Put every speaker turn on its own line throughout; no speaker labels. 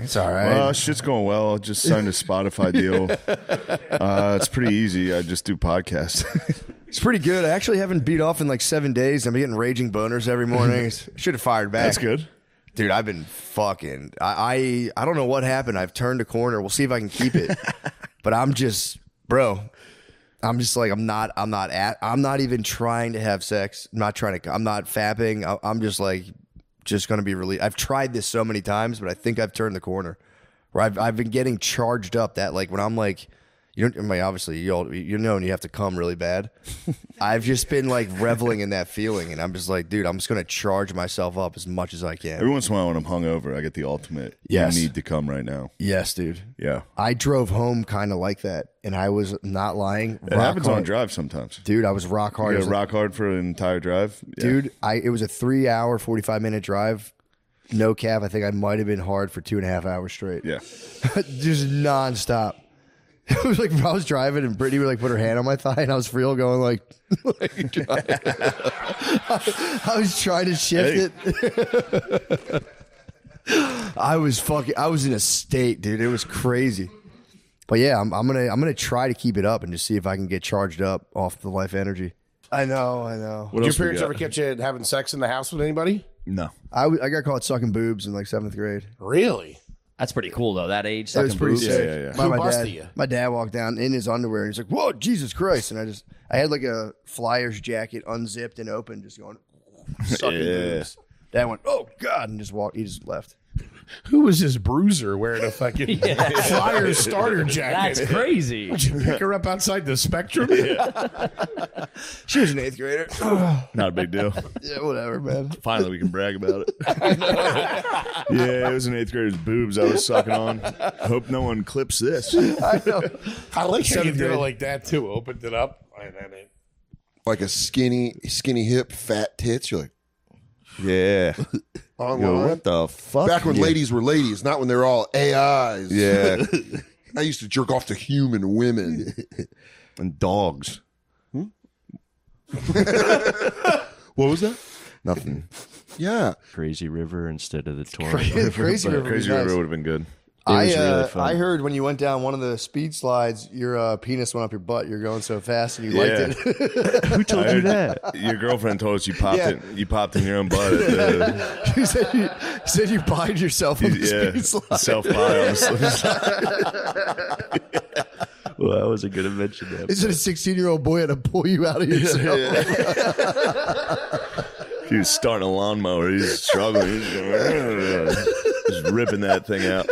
It's all right.
Well, shit's going well. Just signed a Spotify deal. It's pretty easy. I just do podcasts.
It's pretty good. I actually haven't beat off in like 7 days. I'm getting raging boners every morning. Should have fired back.
That's good.
Dude, I've been fucking. I don't know what happened. I've turned a corner. We'll see if I can keep it. But I'm just, bro. I'm just like I'm not even trying to have sex. I'm not fapping. I'm just like gonna be really. I've tried this so many times, but I think I've turned the corner. Where I've been getting charged up. That like when I'm like. You don't. I mean, obviously, you know, and you have to come really bad. I've just been like reveling in that feeling, and I'm just like, dude, I'm just gonna charge myself up as much as I can.
Every once in a while, when I'm hungover, I get the ultimate.
Yes.
You need to come right now.
Yes, dude.
Yeah,
I drove home kind of like that, and I was not lying.
It happens on a drive sometimes.
Dude, I was rock hard.
You go rock hard for an entire drive,
dude. It was a 3-hour, 45-minute drive. No cap. I think I might have been hard for 2.5 hours straight.
Yeah,
just nonstop. It was like I was driving and Brittany would like put her hand on my thigh and I was real going like I was trying to shift it. I was in a state, dude. It was crazy. But yeah, I'm gonna try to keep it up and just see if I can get charged up off the life energy. I know.
Did your parents ever catch you having sex in the house with anybody?
No.
I got caught sucking boobs in like 7th grade.
Really?
That's pretty cool though. That age,
It was pretty
boobs.
sick.
Yeah.
By
Who
my
busted
dad.
you?
My dad walked down in his underwear and he's like, "Whoa, Jesus Christ!" And I had like a Flyers jacket unzipped and open, just going sucking boobs. Dad went, "Oh God!" and just walked. He just left.
Who was this bruiser wearing a fucking Flyers starter jacket?
That's crazy.
Did you pick her up outside the Spectrum?
She was an 8th grader.
Not a big deal.
Yeah, whatever, man.
Finally, we can brag about it. Yeah, it was an 8th grader's boobs I was sucking on. I hope no one clips this.
I know.
I like how you
Seventh
did it
grade.
like that too. Opened it up. And then it,
Like a skinny hip, fat tits. You're like,
Yeah.
online.
What the fuck?
Back when ladies were ladies, not when they're all AIs.
Yeah.
I used to jerk off to human women.
And dogs.
What was that?
Nothing.
Yeah.
Crazy River instead of the Torrent.
Crazy River.
Crazy
was
River
nice.
would have been good.
was really fun.
I heard when you went down one of the speed slides, your penis went up your butt. You're going so fast, and you liked it.
Who told you that?
Your girlfriend told us you popped
Yeah.
it. You popped in your own butt. At the,
you said you pied yourself on the speed slide.
Self pie on the slip slide.
Well, I wasn't going to mention that.
He said a 16-year-old boy had to pull you out of yourself.
He was starting a lawnmower. He was struggling. He was going, just ripping that thing out.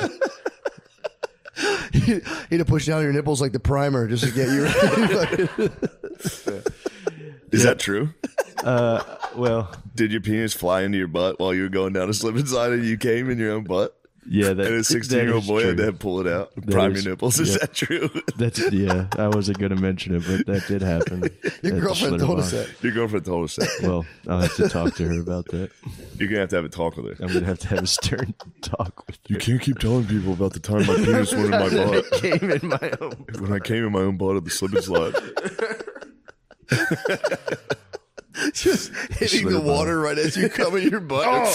He had to push down your nipples like the primer just to get you ready.
Is that true?
Well,
Did your penis fly into your butt while you were going down a slip and slide and you came in your own butt?
yeah,
And a 16-year-old boy had to pull it out, prime your nipples. Is that true?
I wasn't going to mention it, but that did happen.
Your girlfriend told us that.
Your girlfriend told us that.
Well, I'll have to talk to her about that.
You're going to have a talk with her.
I'm going to have a stern talk with her.
You can't keep telling people about the time my penis went in my butt.
Came in my own.
When I came in my own butt at the slip and slide.
Just hitting the water right as you come in your butt.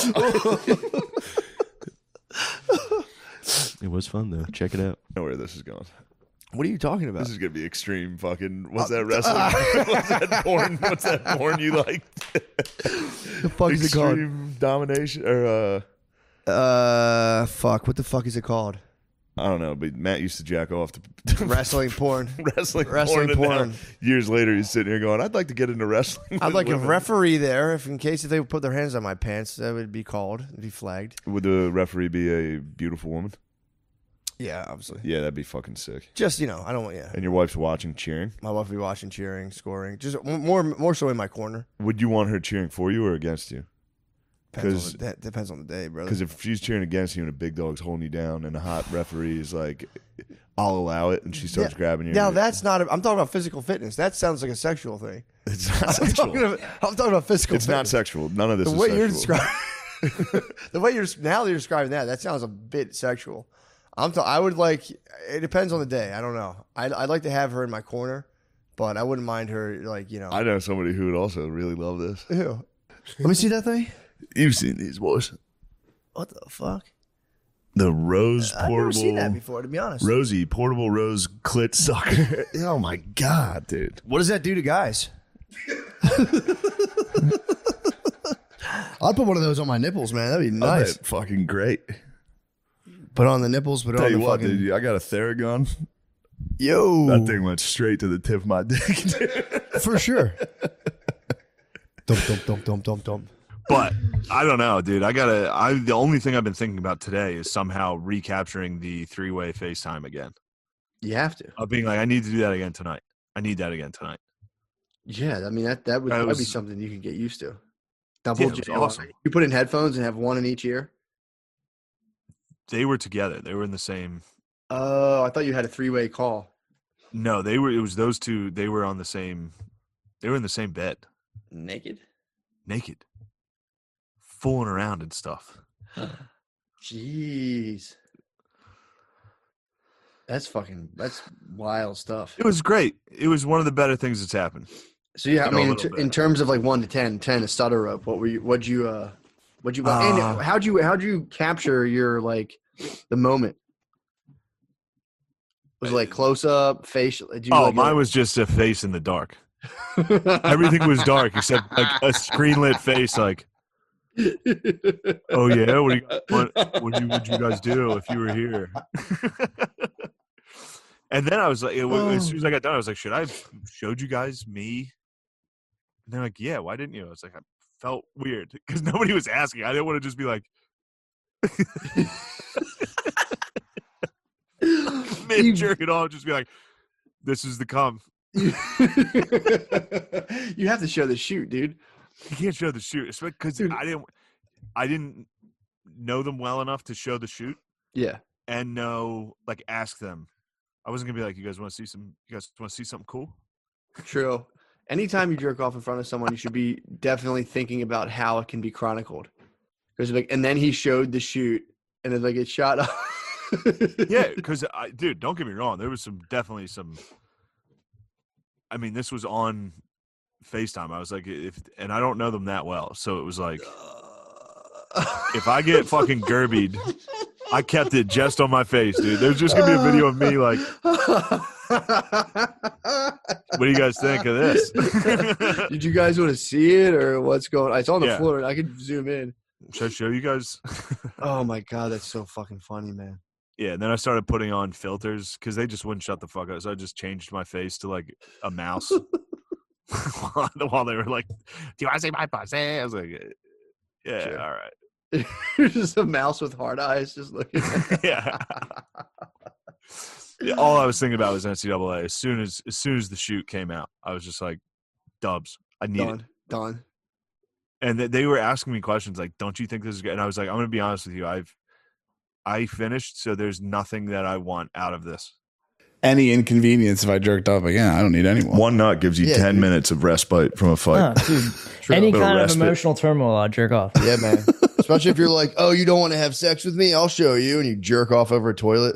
It was fun, though. Check it out.
I know where this is going.
What are you talking about?
This is going to be extreme fucking... What's that wrestling? What's that porn? What's that porn you like?
The fuck is it called?
Extreme domination? Or,
Fuck. What the fuck is it called?
I don't know, but Matt used to jack off to
Wrestling porn.
wrestling
Wrestling
porn.
porn.
And now, years later, he's sitting here going, I'd like to get into wrestling.
I'd
with
like a
women."
referee there, in case they would put their hands on my pants, that would be called, it'd be flagged.
Would the referee be a beautiful woman?
Yeah, obviously.
Yeah, that'd be fucking sick.
Just I don't want. Yeah,
And your wife's watching, cheering.
my wife would be watching, cheering, scoring, just more so in my corner.
Would you want her cheering for you or against you?
That depends on the day, brother.
Because if she's cheering against you and a big dog's holding you down and a hot referee is like, I'll allow it, and she starts grabbing you.
Now that's not. I'm talking about physical fitness. That sounds like a sexual thing.
It's not
I'm
sexual.
talking about physical.
It's not
fitness.
sexual. None of this
The
is
way
sexual.
you're describing, the way you're describing that sounds a bit sexual. I would like. It depends on the day. I don't know. I'd like to have her in my corner, but I wouldn't mind her
I know somebody who would also really love this.
Ew. Let me see that thing.
You've seen these boys.
What the fuck?
The Rose
I've
portable.
never seen that before, to be honest.
Rosie, portable Rose clit sucker. Oh my God, dude.
What does that do to guys? I'd put one of those on my nipples, man. That'd be
I
nice.
bet fucking great.
Put on the nipples, put
Tell
on
you
the
what,
fucking...
dude, I got a Theragun.
Yo.
That thing went straight to the tip of my dick, dude.
For sure. Dump.
But I don't know, dude. The only thing I've been thinking about today is somehow recapturing the 3-way FaceTime again.
You have to.
Of being like, I need to do that again tonight. I need that again tonight.
Yeah, I mean, that would be something you can get used to. Double
Yeah, it was
jail.
awesome.
You put in headphones and have one in each ear?
They were together. They were in the same.
Oh, I thought you had a 3-way call.
No, they were. It was those two. They were on the same. They were in the same bed,
Naked?
naked, fooling around and stuff.
Jeez. That's wild stuff.
It was great. It was one of the better things that's happened.
So yeah, I
You know, a
mean,
little bit.
in terms of like 1 to 10 is stutter rope. What'd you and how'd you capture your like the moment? Was it like close up, facial?
Mine was just a face in the dark. Everything was dark except like a screen lit face. Like, oh yeah, what would you guys do if you were here? And then I was like, as soon as I got done, I was like, should I have showed you guys me? And they're like, yeah, why didn't you? I was like, I felt weird because nobody was asking. I didn't want to just be like, mid jerk it off, just be like, this is the cum.
You have to show the shoot, dude.
You can't show the shoot, because I didn't know them well enough to show the shoot
Yeah.
and ask them. I wasn't gonna be like, you guys want to see something cool?
True. Anytime you jerk off in front of someone, you should be definitely thinking about how it can be chronicled. Because and then he showed the shoot, and it's like it shot up.
Yeah, because dude, don't get me wrong. There was definitely some. I mean, this was on FaceTime. I was like, and I don't know them that well, so it was like, if I get fucking gerbied, I kept it just on my face, dude. There's just gonna be a video of me like, what do you guys think of this?
Did you guys want to see it or what's going on? It's on the
Yeah.
floor. I could zoom in.
Should I show you guys?
Oh my God, that's so fucking funny, man.
Yeah, and then I started putting on filters because they just wouldn't shut the fuck up. So I just changed my face to like a mouse while they were like, "Do you want to see my pussy?" I was like, "Yeah,
Sure.
all right."
You're just a mouse with hard eyes, just looking.
Yeah. Yeah, all I was thinking about was NCAA. As soon as the shoot came out, I was just like, "Dubs, I need it."
Done.
And they were asking me questions like, "Don't you think this is good?" And I was like, "I'm going to be honest with you. I finished, so there's nothing that I want out of this."
Any inconvenience if I jerked off again, I don't need anyone.
One nut gives you 10 minutes of respite from a fight.
Dude, any
Bit of
kind of
respite.
emotional turmoil, I'll jerk off.
Yeah, man. Especially if you're like, oh, you don't want to have sex with me? I'll show you. And you jerk off over a toilet.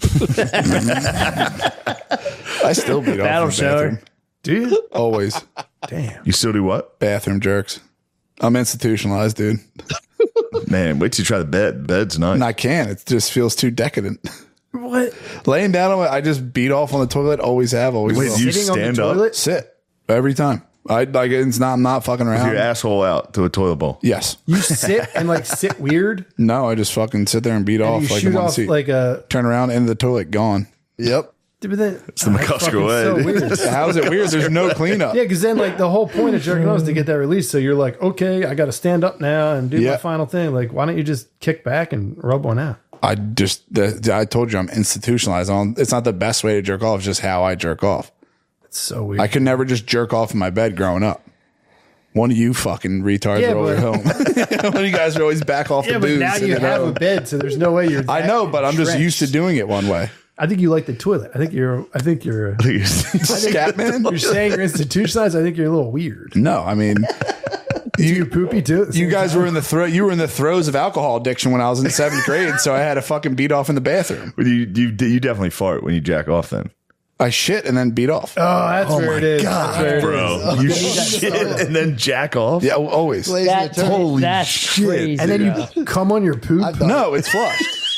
I still beat off
Battle
in the
shower.
bathroom.
Do you?
Always.
Damn.
You still do what?
Bathroom jerks. I'm institutionalized, dude.
Man, wait till you try the bed. Bed's nice.
And I can't. It just feels too decadent.
What?
Laying down on it, I just beat off on the toilet. Always have. Always
Wait,
will.
do you
Sitting on the
stand up
toilet?
Sit every time. I like it's not. I'm not fucking
with
around.
your asshole out to a toilet bowl?
Yes.
You sit and like sit weird.
No. I just fucking sit there and beat
And
off
you
like
shoot
in one
off
seat.
like a.
Turn around into the toilet. Gone.
Yep.
But then,
It's the McCusker way,
So
dude.
weird.
How's it weird? There's no cleanup.
Yeah, because then like the whole point of jerking off is to get that release. So you're like, okay, I got to stand up now and do my
Yeah.
final thing. Like, why don't you just kick back and rub one out?
I told you I'm institutionalized. It's not the best way to jerk off. It's just how I jerk off.
It's so weird.
I could never just jerk off in my bed growing up. One of you fucking retards
Yeah,
are over
but-
at home. One of you guys are always back off
yeah,
the
but
booze.
now
sitting
you
at
have
home.
a bed, so there's no way you're.
I know, but I'm just
entrenched.
used to doing it one way.
I think you like the toilet. I think you're.
Scat man?
You're saying you're institutionalized. I think you're a little weird.
No, I mean,
You poopy too. at the
you
same
guys
time?
were in the you were in the throes of alcohol addiction when I was in 7th grade, so I had to fucking beat off in the bathroom.
But you definitely fart when you jack off then.
I shit and then beat off.
Oh, that's where it is. That's where it is.
Bro, you shit and then jack off?
Yeah, always.
Lazy attorney.
That's crazy.
And then you come on your poop.
I thought-
No, it's flushed.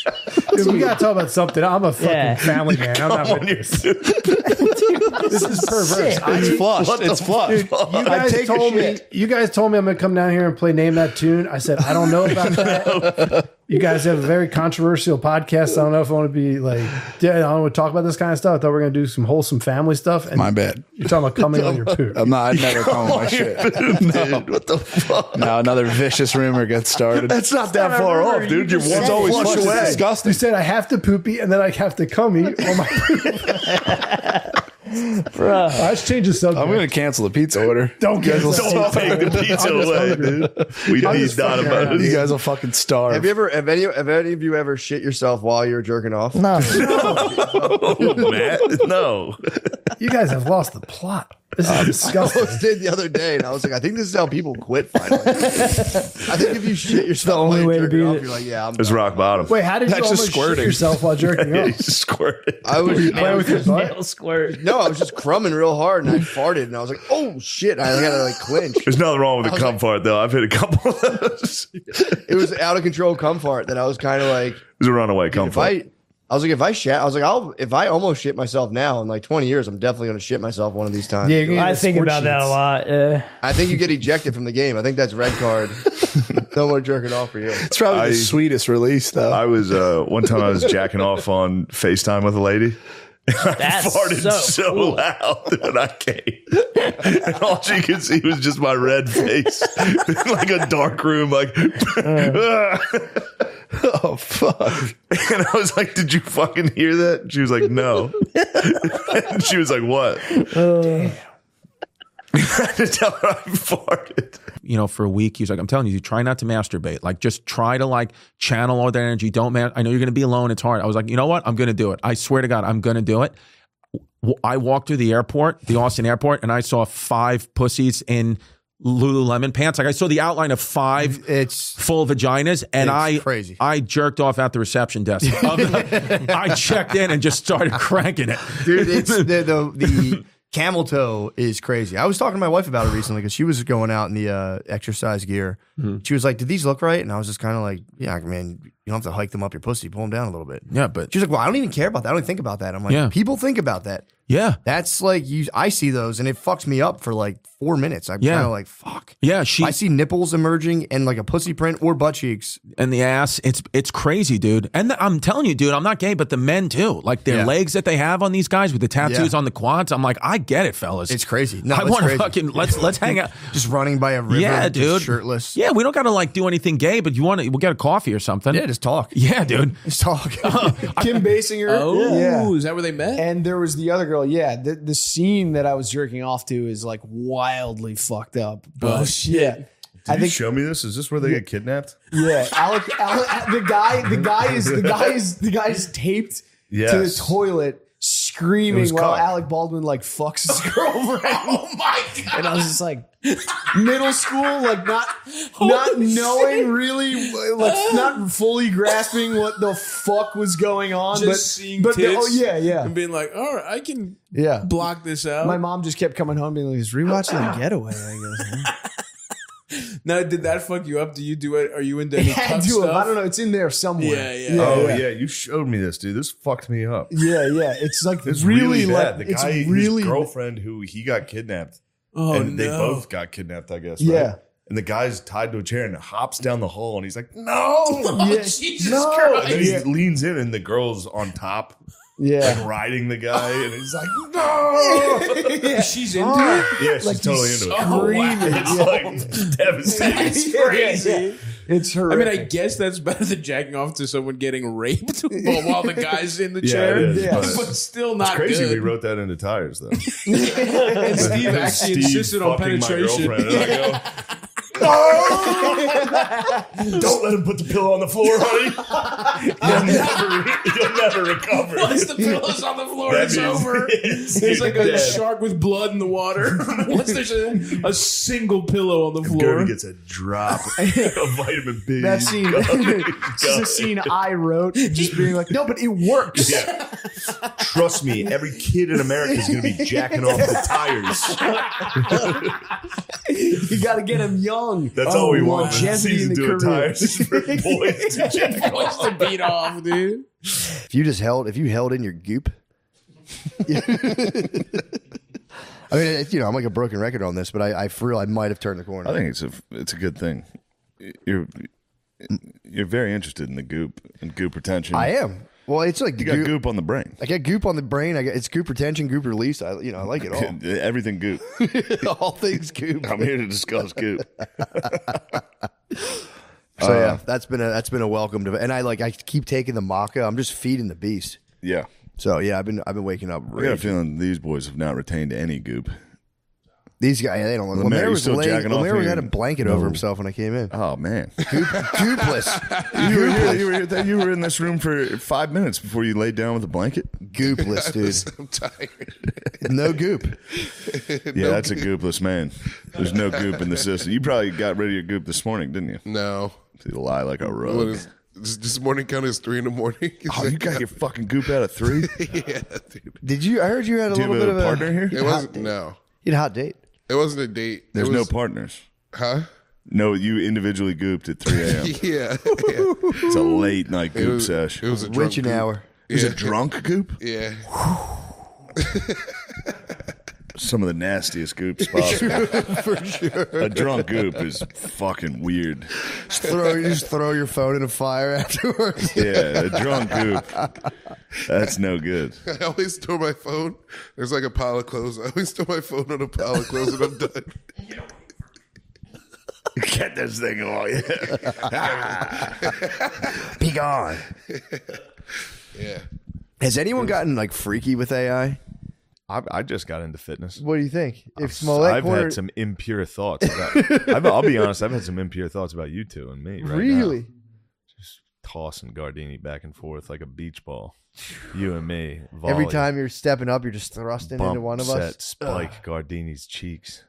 Dude, we gotta talk about something. I'm a fucking
Yeah.
family man. I'm not with this. This is perverse.
It's flushed. It's flushed.
You guys told me I'm gonna come down here and play Name That Tune. I said I don't know about that. You guys have a very controversial podcast. I don't know if I want to be like, I don't want to talk about this kind of stuff. I thought we were gonna do some wholesome family stuff. And
My bad.
you're talking about coming on your poop.
I'm not. I'd never come on my shit.
Dude, what the fuck?
Now another vicious rumor gets started.
That's not that far off, dude. Your one's always
Flush
flush
is
away.
disgusting.
You said I have to poopy and then I have to cummy on my poop.
Bro.
Let's change the subject.
I'm gonna cancel the pizza order.
Don't
You guys will
Don't take the pizza away, dude. We
I'm
need
just
not
fucking
about
around.
You
it.
guys will fucking starve.
Have any of you ever shit yourself while you were jerking off?
No.
Matt? No.
You guys have lost the plot. This is
I
disgusting.
almost did the other day, and I was like, I think this is how people quit finally. I think if you shit yourself
only
while
way
you're
to
jerking
beat
off,
it.
you're like, yeah, I'm
It's
done.
rock bottom.
Wait, how did you
That's just
almost shit
squirting.
yourself while jerking
Yeah,
off?
you just squirted.
I was
Playing with your butt?
Male squirt.
no, I was just crumbing real hard, and I farted, and I was like, oh shit! I had to like clinch.
There's nothing wrong with
I
the
was
cum
like-
fart, though. I've hit a couple of those. It
It was out of control cum fart that I was kind of like,
was a runaway cum
if
fart.
I was like, if I shat, I was like, if I almost shit myself now in like 20 years, I'm definitely going to shit myself one of these times.
Yeah, you're gonna
I
get
think
sport
about that a
sheets.
lot. Yeah.
I think you get ejected from the game. I think that's red card. No more jerking off for you.
It's probably
I-
the sweetest release, though.
I was one time I was jacking off on FaceTime with a lady.
That's
I farted so
cool.
loud when I came. And all she could see was just my red face. Like a dark room, like
oh fuck!
and I was like, did you fucking hear that? And she was like, no. And she was like, what? I had to tell her I farted.
For a week, he was like, I'm telling you, try not to masturbate. Like, just try to like channel all that energy. Don't I know you're going to be alone. It's hard. I was like, you know what? I'm going to do it. I swear to God, I'm going to do it. I walked through the airport, the Austin airport, and I saw 5 pussies in Lululemon pants. Like I saw the outline of 5
It's
full vaginas, and
It's crazy.
I jerked off at the reception desk. I checked in and just started cranking it.
dude. It's the camel toe is crazy. I was talking to my wife about it recently because she was going out in the exercise gear. She was like, "Did these look right?" And I was just kind of like, "Yeah, man, you don't have to hike them up your pussy. Pull them down a little bit."
Yeah, but
She was like, "Well, I don't even care about that. I don't even think about that." I'm like,
Yeah.
"People think about that.
yeah.
That's like I see those and it fucks me up for like 4 minutes. I'm
Yeah.
kind of like, fuck."
Yeah,
I see nipples emerging and like a pussy print or butt cheeks.
and the ass. It's crazy, dude. And I'm telling you, dude, I'm not gay, but the men too. Like their
Yeah.
legs that they have on these guys with the tattoos
Yeah.
on the quads. I'm like, I get it, fellas.
It's crazy. No,
I
it's
want to
crazy.
fucking let's hang out.
Just running by a river,
Yeah,
just
dude.
shirtless.
Yeah, we don't got to like do anything gay, but we'll get a coffee or something.
Yeah, just talk.
Yeah, dude.
Just talk.
Kim Basinger.
Oh,
yeah.
is that where they met?
And there was the other girl. Yeah, the scene that I was jerking off to is like wildly fucked up. But,
Oh, shit.
Yeah.
Did
I
you
think
show me this? Is this where they get kidnapped?
yeah, Alec, the guy is taped to the
Yes.
toilet
It
screaming
was
while
cock.
Alec Baldwin like fucks his girlfriend. Oh my god! And I was just like, middle school, like not knowing really, like not fully grasping what the fuck was going on,
Just seeing
but
tits
oh yeah,
and being like, all right, I can
yeah.
block this out.
My mom just kept coming home being like, "Just rewatching The Getaway." I go,
Now, did that fuck you up? Do you do it? Are you into any
yeah,
cup
do it.
stuff?
I don't know. It's in there somewhere.
Yeah.
Oh yeah, you showed me this, dude. This fucked me up.
Yeah. It's like
It's
really,
bad.
like
The
it's
guy,
really
his girlfriend, who he got kidnapped,
Oh,
and they
no.
both got kidnapped, I guess.
Yeah.
Right? And the guy's tied to a chair and hops down the hall, and he's like, "No!"
Yeah.
Jesus
No.
Christ.
And then he leans in, and the girl's on top,
Yeah.
like riding the guy, and he's like, "No!"
She's into it.
Yeah, she's
Like
totally
he's
into it.
screaming.
It's like devastating.
It's
Yeah,
crazy.
yeah. It's
I
horrific.
mean, I guess that's better than jacking off to someone getting raped while the guy's in the
Yeah,
chair.
it is,
Yeah.
But still not
It's crazy
good.
we wrote that into Tires, though.
And Steve actually
Steve
insisted on
fucking my
penetration.
girlfriend, and I go, "No! Don't let him put the pillow on the floor, honey. You'll never recover.
Once the pillow's on the floor,
That
it's
means
over. It's like a
dead.
shark with blood in the water. Once there's a single pillow on the floor.
Gurney gets a drop of vitamin B.
That scene, just a scene I wrote, just being like, no, but it works.
Yeah. Trust me, every kid in America is going to be jacking off the tires.
You got to get him young.
That's all we want.
Longevity in the
Season to a
career.
tires is for boys to jack
Wants to beat off, dude.
If you held in your goop. I mean, I'm like a broken record on this, but I for real, I might have turned the corner.
I think it's a good thing. You're very interested in the goop and goop retention.
I am. Well, it's like
you got goop on the brain.
I got goop on the brain. It's goop retention, goop release. I like it all.
Everything goop.
All things goop.
I'm here to discuss goop.
So yeah, that's been a welcome to, and I keep taking the maca. I'm just feeding the beast.
Yeah.
So yeah, I've been waking up.
I got a feeling these boys have not retained any goop.
These guys, they don't.
Lemaire, you still jacking off
Lemaire
here?
had a blanket over himself when I came in.
Oh man,
goopless.
You were in this room for 5 minutes before you laid down with a blanket.
Goopless, dude.
I'm tired.
No goop.
Yeah, that's a goopless man. There's no goop in the system. You probably got rid of your goop this morning, didn't you?
No.
You lie like a rug.
What is, this morning count is 3 a.m.
Oh, you got your fucking goop out at 3?
Yeah, dude.
Did you? I heard you had a
Do you
little bit
have
of
a partner here?
It wasn't. No.
You had a hot date.
It wasn't a date.
There's
it
no
was,
partners.
Huh?
No, you individually gooped at 3 a.m.
Yeah.
It's a late night goop sesh.
It was a drunk
Witching
goop.
hour.
It was a drunk goop?
Yeah.
Some of the nastiest goops possible.
For sure.
A drunk goop is fucking weird.
Just throw your phone in a fire afterwards.
Yeah, a drunk goop. That's no good.
I always store my phone. There's like a pile of clothes. I always store my phone on a pile of clothes and I'm done.
Get this thing on.
Be gone.
Yeah.
Has anyone gotten like freaky with AI?
I just got into fitness.
What do you think? If Smollett
I've
were
had some impure thoughts about. I'll be honest. I've had some impure thoughts about you two and me. Right
really,
now. Just tossing Gardini back and forth like a beach ball. You and me. Volley,
every time you're stepping up, you're just thrusting
bump
into one of
set,
us.
Spike Gardini's cheeks.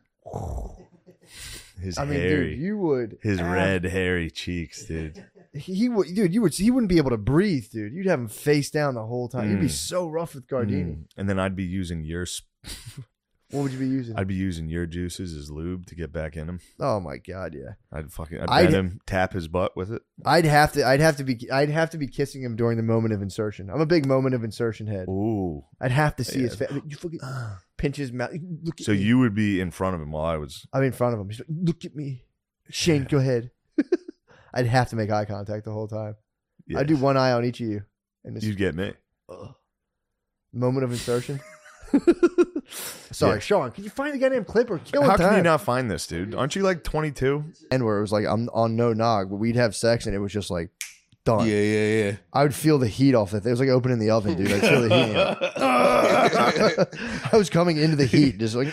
His
I mean,
hairy,
dude, you would.
his red hairy cheeks, dude.
He would, dude. He wouldn't be able to breathe, dude. You'd have him face down the whole time. You'd be so rough with Gardini.
And then I'd be using your.
What would you be using?
I'd be using your juices as lube to get back in him.
Oh my god, yeah.
I'd bend him, tap his butt with it.
I'd have to be kissing him during the moment of insertion. I'm a big moment of insertion head.
Ooh.
I'd have to see his face. You fucking pinch his mouth. Look at
So
me.
you would be in front of him while I was.
I'm in front of him. He's like, look at me, Shane. Go ahead. I'd have to make eye contact the whole time.
Yes.
I'd do one eye on each of you, and this
You'd get me.
moment of insertion. Sorry,
Yeah.
Sean. Can you find the goddamn clip or kill
How
time?
can you not find this, dude? Aren't you like 22?
And where it was like I'm on no nog, but we'd have sex and it was just like done.
Yeah.
I would feel the heat off it. It was like opening the oven, dude. I'd feel the heat. I was coming into the heat, just like.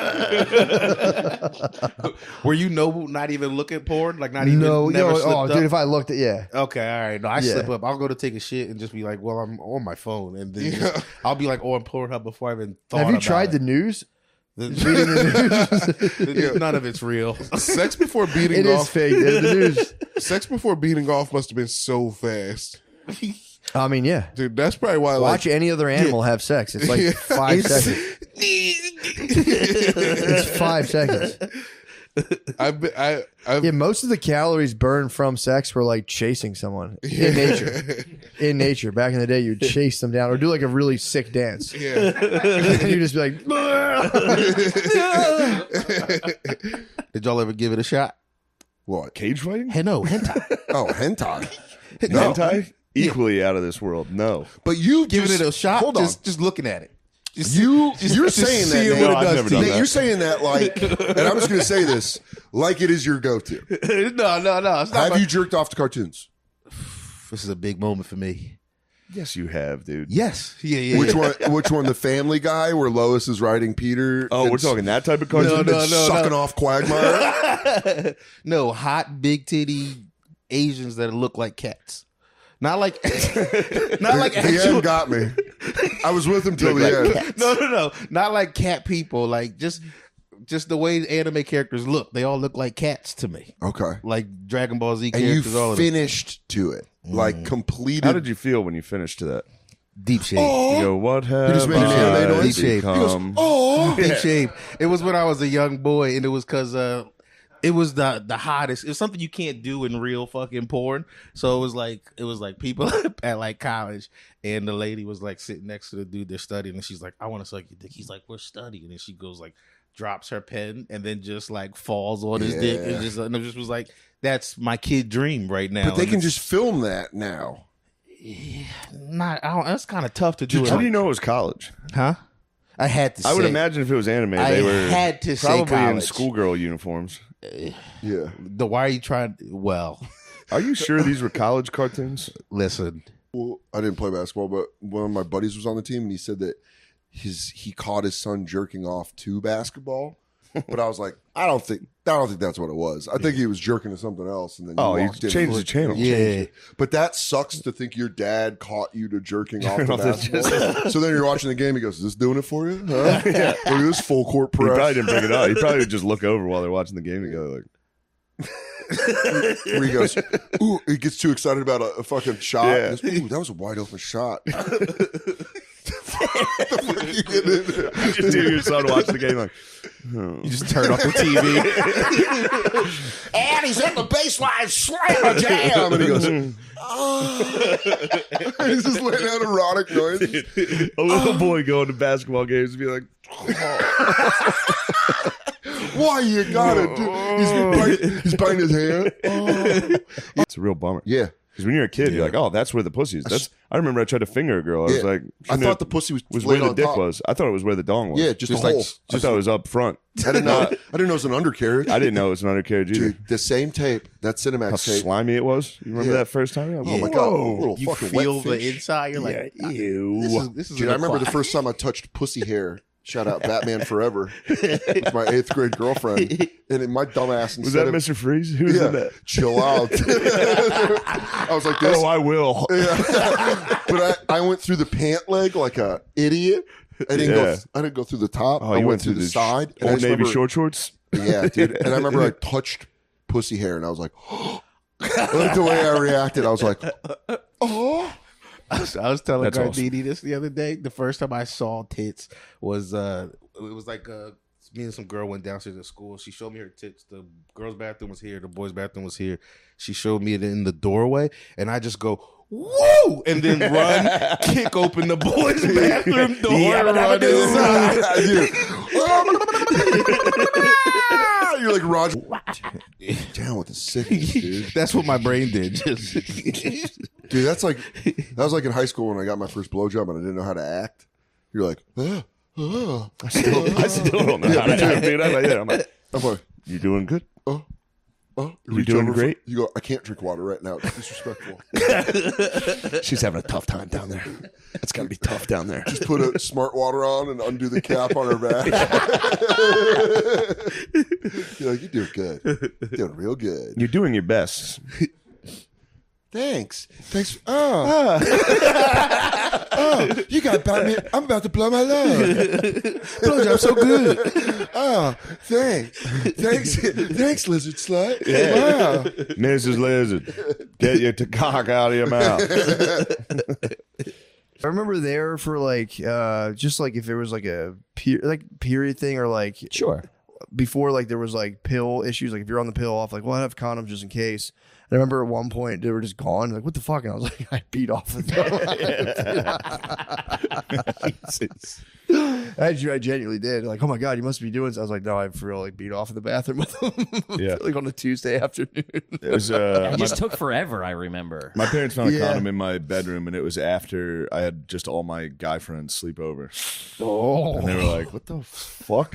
Were you not even looking porn? Like not even.
No,
never
dude.
slipped up?
If I looked at
Okay, all right. No, I
Yeah.
slip up. I'll go to take a shit and just be like, "Well, I'm on my phone," and then I'll be like on Pornhub before I even thought.
have you
about
tried
it.
the news?
None of it's real.
Sex before beating
It
off.
is fake. The news.
Sex before beating off must have been so fast.
I mean, yeah.
Dude, that's probably why.
Watch any other animal have sex. It's like 5 seconds. It's 5 seconds.
I've
Most of the calories burned from sex were like chasing someone in nature. In nature, back in the day, you'd chase them down or do like a really sick dance.
Yeah.
And you'd just be like,
Did y'all ever give it a shot?
What?
Cage fighting?
Hey, no, hentai.
Oh, hentai.
No. Hentai? Equally out of this world. No.
But you
Giving
just,
it a shot?
Hold on.
Just looking at it.
You're saying that.
seeing
Nate.
what it
I've
does
never
to
done
you.
that.
You're saying that like, and I'm just going to say this, like it is your go-to.
No. It's not
Have you jerked off to cartoons?
This is a big moment for me.
Yes, you have, dude.
Yes. Yeah.
Which one? Which one? The Family Guy, where Lois is riding Peter.
Oh,
and
we're talking that type of cartoon?
No.
sucking off Quagmire.
No, hot, big titty Asians that look like cats. Not like
The
actual,
end got me. I was with him till the end.
No. Not like cat people. Like just the way anime characters look. They all look like cats to me.
Okay.
Like Dragon Ball Z
And
characters.
you
all of them.
finished to it. Like completed.
How did you feel when you finished to that?
Deep shape.
You go, what have
just made an anime
I
noise?
Deep shape.
become?
Deep shape. It was when I was a young boy, and it was because it was the hottest. It was something you can't do in real fucking porn. So it was like people at like college, and the lady was like sitting next to the dude they're studying, and she's like, "I want to suck your dick." He's like, "We're studying," and she goes like, drops her pen, and then just like falls on his dick, and it just was like, that's my kid dream right now.
But they
And
can
it's
just film that now.
that's kind of tough to do.
How do you know it was college?
Huh? I had to.
I would
say-
imagine if it was anime,
I
they were
had to say
probably in
college.
schoolgirl uniforms.
Yeah.
Why are you trying? Well,
Are you sure these were college cartoons?
listen.
Well, I didn't play basketball, but one of my buddies was on the team, and he said that he caught his son jerking off to basketball. But I was like, I don't think that's what it was. I think he was jerking to something else, and then
Oh,
you
he
walked in
changed the
and
channel.
changed
Yeah.
it. But that sucks to think your dad caught you to jerking off to
Off the-
basketball. So then you're watching the game. He goes, "Is this doing it for you? Huh? Look at this full court
He
press."
probably didn't bring it up. He probably would just look over while they're watching the game together. Like,
Where he goes, ooh, he gets too excited about a fucking shot.
Yeah.
He goes, ooh, that was a wide open shot. What the fuck you getting into?
just hear your son watching the game like,
You just turn off the TV.
And he's at the baseline, slam a jam. And he goes, he's just letting out erotic noises.
a little boy going to basketball games and be like,
Why you gotta do? He's biting his hand.
it's a real bummer.
Yeah.
Because when you're a kid, you're like, oh, that's where the pussy is. I remember I tried to finger a girl. I was like,
I thought the pussy was
where
laid
the
on
dick
top.
was. I thought it was where the dong was.
Yeah, just a
like,
hole.
I thought it was up front.
I didn't know. I didn't know it was an undercarriage.
I didn't know it was an undercarriage either.
Dude, the same tape, that Cinemax
How
tape.
slimy it was. You remember
Yeah.
that first time?
Oh my god! Little
You
fucking
feel
wet
the
fish.
inside. You're like,
Ew.
this is
Dude, I remember the first time I touched pussy hair. Shout out Batman Forever with my 8th grade girlfriend. And my dumbass
Was that Mr. Freeze? Who was in that?
Chill out. I was like this.
Oh, I will.
Yeah. But I went through the pant leg like a idiot. I didn't go through the top.
Oh,
I
you
went through the side. And I
Old
just
Navy
remember-
short shorts?
Yeah, dude. And I remember I touched pussy hair and I was like, like the way I reacted, I was like, oh.
I was telling
That's
Gardini this the other day. The first time I saw tits was it was like me and some girl went downstairs at school. She showed me her tits. The girls' bathroom was here. The boys' bathroom was here. She showed me it in the doorway, and I just go, woo! And then run, kick open the boys' bathroom door, and run inside.
You're like Roger. Down with the sickness, dude.
That's what my brain did. Just
Dude, that was like in high school when I got my first blowjob and I didn't know how to act. You're like,
I still don't know how to act, dude. I'm like, you doing good?
you
doing great?
You go, I can't drink water right now. It's disrespectful.
She's having a tough time down there. It's got to be tough down there.
Just put a smart water on and undo the cap on her back. You're like, you're doing good. You're doing real good.
You're doing your best.
Thanks. Oh, you got Batman. I'm about to blow my load.
blowjob so good.
Oh, thanks, lizard slut.
Yeah.
Wow.
Mrs. Lizard, get your cock out of your mouth.
I remember there for like just like if there was like a period thing or like
Sure.
before like there was like pill issues, like if you're on the pill off, like, well, I have condoms just in case. And I remember at one point they were just gone. Like, what the fuck? And I was like, I beat off with them. I genuinely did. Like, oh my god, you must be doing. So I was like, no, I for real like beat off in the bathroom with them.
Yeah,
like on a Tuesday afternoon.
It was
It just took forever. I remember.
my parents found a
Yeah.
condom in my bedroom, and it was after I had just all my guy friends sleep over.
Oh,
And they were like, "What the fuck?"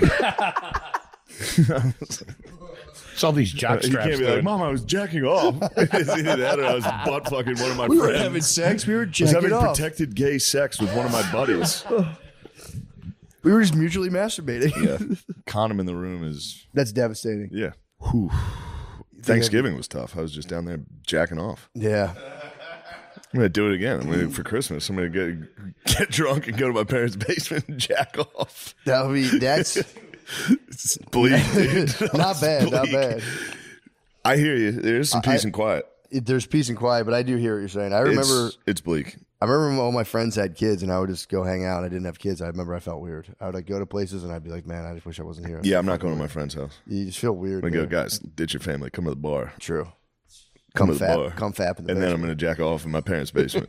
It's all these jock
You
straps.
can't be like, "Mom, I was jacking off." It's either that or I was butt fucking one of my
we were
friends.
having sex. We were
I was
jacking
having
off.
protected gay sex with one of my buddies.
We were just mutually masturbating.
Yeah, condom in the room is
That's devastating.
yeah. Whew. Thanksgiving was tough. I was just down there jacking off.
Yeah.
I'm gonna do it again. I'm gonna for Christmas. I'm gonna get drunk and go to my parents' basement and jack off.
That's
it's bleak, dude.
not bad. Not bad.
I hear you. There's some peace and quiet.
There's peace and quiet, but I do hear what you're saying. I remember
it's bleak.
I remember when all my friends had kids, and I would just go hang out. And I didn't have kids. I remember I felt weird. I would like go to places, and I'd be like, "Man, I just wish I wasn't here."
Yeah, I'm not going to my friend's house.
You just feel weird.
I go, guys, ditch your family. Come to the bar.
True.
Come to the bar.
Come fap in the
and then I'm going to jack off in my parents' basement.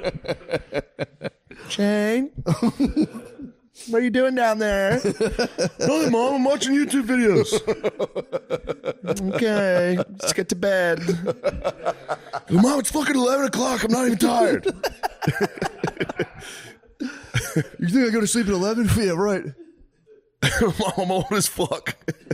Shane, what are you doing down there? Nothing, Mom. I'm watching YouTube videos. Okay, let's get to bed. Mom, it's fucking 11 o'clock. I'm not even tired.
You think I go to sleep at 11? Yeah, right.
Mom, I'm old as fuck.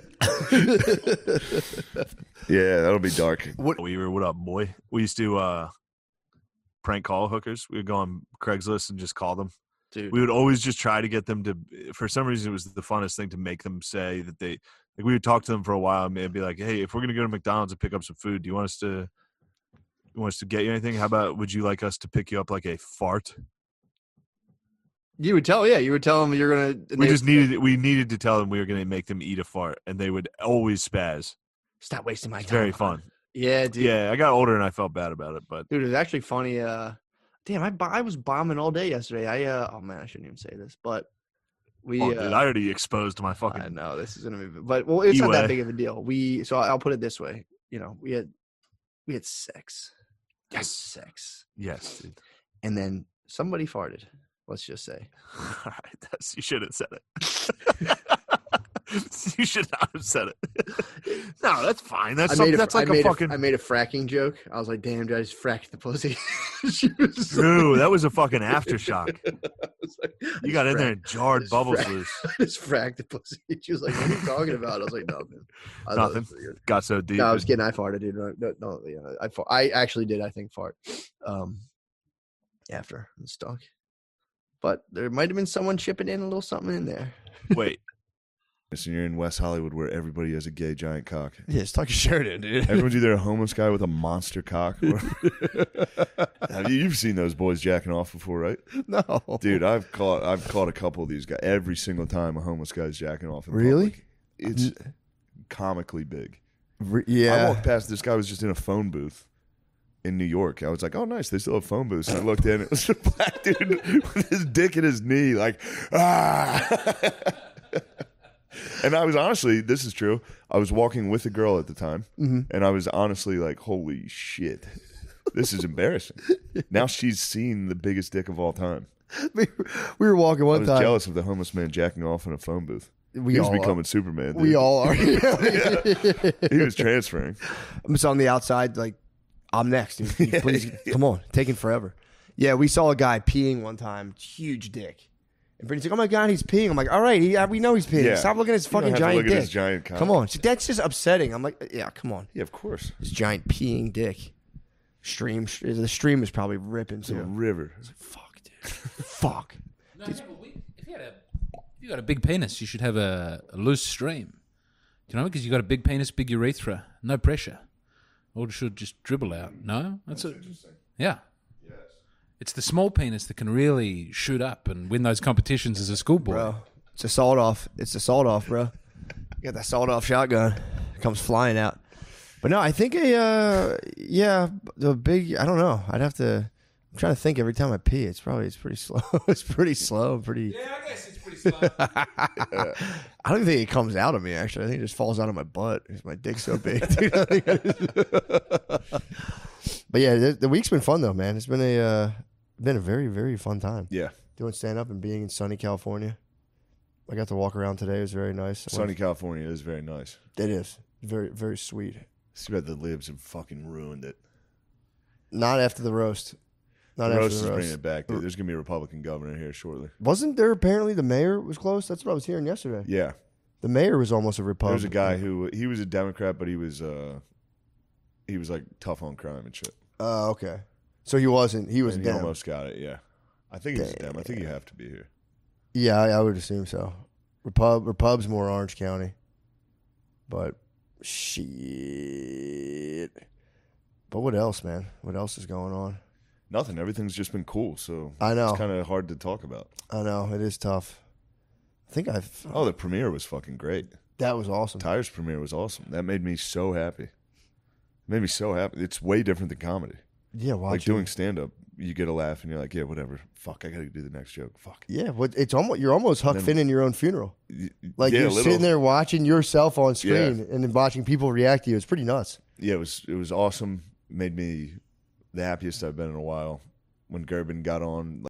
Yeah, that'll be dark.
What up, boy? We used to prank call hookers. We would go on Craigslist and just call them.
Dude.
We would always just try to get them to, for some reason, it was the funnest thing to make them say that they, like, we would talk to them for a while and be like, hey, if we're going to go to McDonald's and pick up some food, do you want us to get you anything? How about, would you like us to pick you up like a fart?
You would tell them you're gonna.
We needed to tell them we were going to make them eat a fart, and they would always spaz.
Stop wasting my time.
Very fun.
Yeah, dude.
Yeah, I got older and I felt bad about it, but
Dude, it was actually funny. Damn, I was bombing all day yesterday. Oh man, I shouldn't even say this, but we.
dude, I already exposed my fucking.
I know this is gonna be, but well, it's not that
E-way.
big of a deal. So I'll put it this way. You know, we had sex.
Yes.
Sex.
Yes, dude.
And then somebody farted. Let's just say.
All right, you should have said it. You should not have said it. No, that's fine. That's like a fucking.
I made a fracking joke. I was like, "Damn, dude, I just fracked the pussy."
Dude, that was a fucking aftershock. You got in there and jarred bubbles loose.
I just fracked the pussy. She was like, "What are you talking about?" I was like, "No, man."
Nothing. Got so deep.
No, I was kidding. I farted, dude. No, yeah, I actually did. I think fart. After it stuck, but there might have been someone chipping in a little something in there.
Wait.
So you're in West Hollywood where everybody has a gay giant cock.
Yeah, it's Tucker Sheridan, dude.
Everyone's either a homeless guy with a monster cock. Or you've seen those boys jacking off before, right?
No,
dude. I've caught a couple of these guys every single time a homeless guy's jacking off. In
really?
Public. It's comically big.
Yeah.
I walked past. This guy was just in a phone booth in New York. I was like, oh, nice. They still have phone booths. And I looked in. It was a black dude with his dick in his knee, like, ah. And I was honestly, this is true, I was walking with a girl at the time, and I was honestly like, holy shit, this is embarrassing. Now she's seen the biggest dick of all time.
We were walking one
time. I
time.
was jealous of the homeless man jacking off in a phone booth. He was becoming Superman. Dude.
We all are.
He was transferring.
I'm just on the outside, like, I'm next, dude. Please, come on, taking forever. Yeah, we saw a guy peeing one time, huge dick. And Brittany's like, oh my God, he's peeing. I'm like, all right, we know he's peeing.
Yeah.
Stop looking at his fucking
look
giant
at
dick.
his giant cock.
Come on. See, that's just upsetting. I'm like, yeah, come on.
Yeah, of course.
His giant peeing dick. The stream is probably ripping
It's a
too.
river.
I was like, fuck, dude. Fuck.
No, but if you got a big penis, you should have a loose stream. Do you know? Because you got a big penis, big urethra, no pressure. Or it should just dribble out. No? That's interesting. Yeah. It's the small penis that can really shoot up and win those competitions as a schoolboy.
Bro, it's a sawed off. bro. You got that sawed off shotgun. It comes flying out. But no, I think the big, I don't know. I'm trying to think every time I pee. It's pretty slow. It's pretty slow.
Yeah, I guess it's pretty slow.
I don't think it comes out of me, actually. I think it just falls out of my butt because my dick's so big. But yeah, the week's been fun though, man. It's been a very, very fun time.
Yeah.
Doing stand up and being in sunny California. I got to walk around today. It was very nice.
Sunny California is very nice.
It is. Very, very sweet.
It's too bad the libs have fucking ruined it.
Not after the roast.
The roast is bringing it back, dude. There's going to be a Republican governor here shortly.
Wasn't there apparently the mayor was close? That's what I was hearing yesterday.
Yeah.
The mayor was almost a Republican.
There was a guy he was a Democrat, but he was like tough on crime and shit.
Oh, okay. So he wasn't. He was.
And he almost got it. Yeah, I think he's a Dem. I think you have to be here.
Yeah, I would assume so. Repub's more Orange County, but shit. But what else, man? What else is going on?
Nothing. Everything's just been cool. So
I know.
it's kind of hard to talk about.
I know it is tough. I think I've.
Oh, the premiere was fucking great.
That was awesome.
Tyre's premiere was awesome. That made me so happy. It made me so happy. It's way different than comedy.
Yeah, watching.
Like doing stand up, you get a laugh and you're like, yeah, whatever. Fuck, I got to do the next joke. Fuck.
Yeah, it's almost you're almost Huck Finn in your own funeral. Like
yeah,
you're sitting there watching yourself on screen and then watching people react to you. It's pretty nuts.
Yeah, it was awesome. Made me the happiest I've been in a while. When Gerben got on.